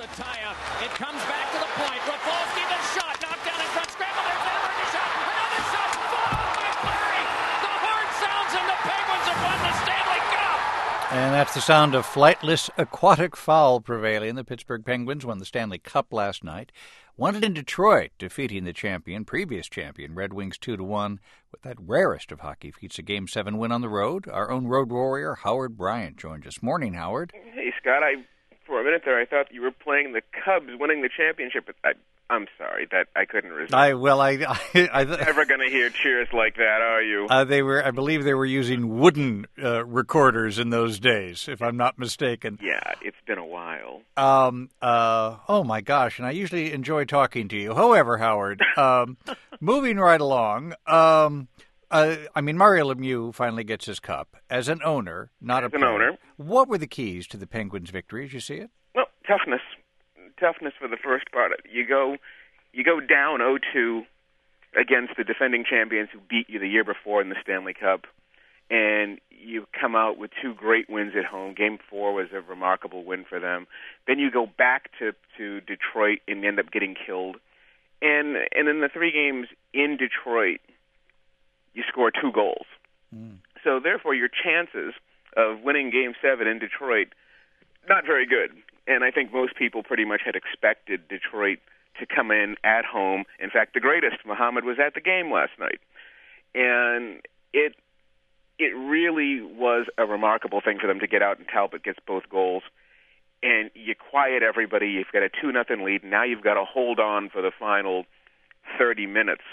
the tie-up. It comes back to the point. Rafalski, the shot, knocked down in front, scramble, there's Edward, the shot, another shot, followed by Fleury. The horn sounds and the Penguins have won the Stanley Cup. And that's the sound of flightless aquatic fowl prevailing. The Pittsburgh Penguins won the Stanley Cup last night. Won it in Detroit, defeating the previous champion, Red Wings 2-1, with that rarest of hockey feats, a Game 7 win on the road. Our own road warrior, Howard Bryant, joins us. Morning, Howard. Hey, Scott, for a minute there, I thought you were playing the Cubs winning the championship, but I'm sorry that I couldn't resist. Never going to hear cheers like that, are you? I believe they were using wooden recorders in those days, if I'm not mistaken. Yeah, it's been a while. Oh my gosh, and I usually enjoy talking to you. However, Howard, moving right along, Mario Lemieux finally gets his cup as an owner, not as an owner. What were the keys to the Penguins' victory, as you see it? Well, toughness for the first part. You go down 0-2 against the defending champions who beat you the year before in the Stanley Cup, and you come out with two great wins at home. Game 4 was a remarkable win for them. Then you go back to Detroit and end up getting killed. And in the 3 games in Detroit, you score 2 goals. So therefore, your chances of winning Game 7 in Detroit, not very good. And I think most people pretty much had expected Detroit to come in at home. In fact, the greatest, Muhammad, was at the game last night. And it really was a remarkable thing for them to get out, and Talbot gets both goals. And you quiet everybody. You've got a 2-0 lead. Now you've got to hold on for the final 30 minutes.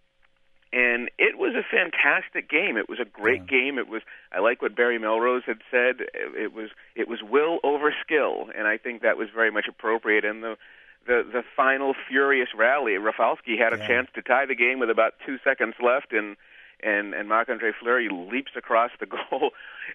And it was a fantastic game. It was a great game. I like what Barry Melrose had said. It was will over skill, and I think that was very much appropriate. And the final furious rally, Rafalski had a chance to tie the game with about 2 seconds left, and Marc-Andre Fleury leaps across the goal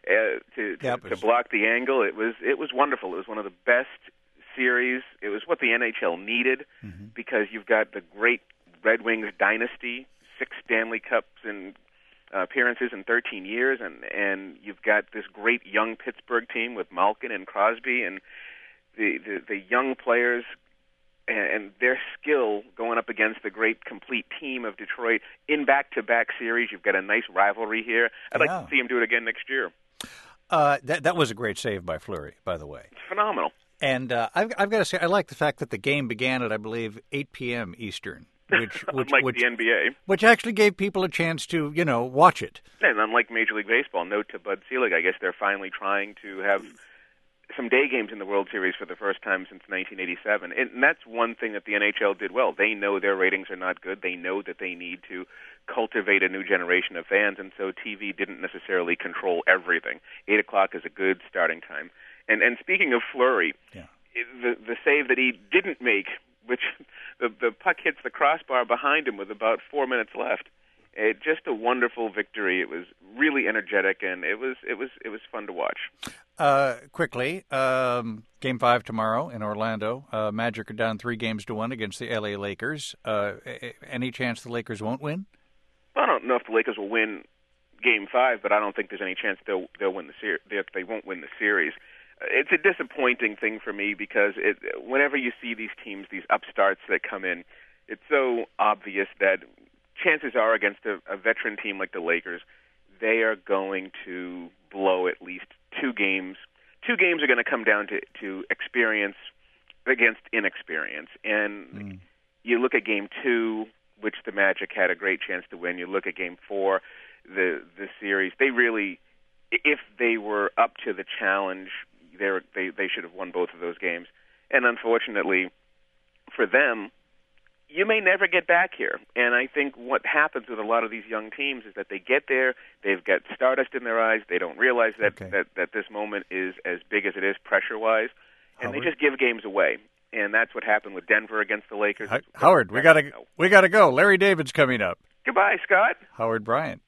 to block the angle. It was wonderful. It was one of the best series. It was what the NHL needed, because you've got the great Red Wings dynasty, 6 Stanley Cups and appearances in 13 years, and you've got this great young Pittsburgh team with Malkin and Crosby, and the young players and their skill going up against the great complete team of Detroit in back-to-back series. You've got a nice rivalry here. I'd like to see him do it again next year. That was a great save by Fleury, by the way. It's phenomenal. And I've got to say, I like the fact that the game began at, I believe, 8 p.m. Eastern. Which unlike the NBA. Which actually gave people a chance to, watch it. And unlike Major League Baseball, note to Bud Selig, I guess they're finally trying to have some day games in the World Series for the first time since 1987. And that's one thing that the NHL did well. They know their ratings are not good. They know that they need to cultivate a new generation of fans, and so TV didn't necessarily control everything. 8 o'clock is a good starting time. And speaking of Fleury, the save that he didn't make, which the puck hits the crossbar behind him with about 4 minutes left. Just a wonderful victory. It was really energetic, and it was fun to watch. Quickly, Game 5 tomorrow in Orlando. Magic are down 3-1 against the LA Lakers. Any chance the Lakers won't win? I don't know if the Lakers will win Game 5, but I don't think there's any chance they'll win the series. They won't win the series. It's a disappointing thing for me because whenever you see these teams, these upstarts that come in, it's so obvious that chances are against a veteran team like the Lakers, they are going to blow at least 2 games. 2 games are going to come down to experience against inexperience. And you look at Game 2, which the Magic had a great chance to win. You look at Game 4, the series. They really, if they were up to the challenge, they should have won both of those games. And unfortunately for them, you may never get back here. And I think what happens with a lot of these young teams is that they get there, they've got stardust in their eyes, they don't realize that this moment is as big as it is pressure-wise, and they just give games away. And that's what happened with Denver against the Lakers. Howard, we gotta go. Larry David's coming up. Goodbye, Scott. Howard Bryant.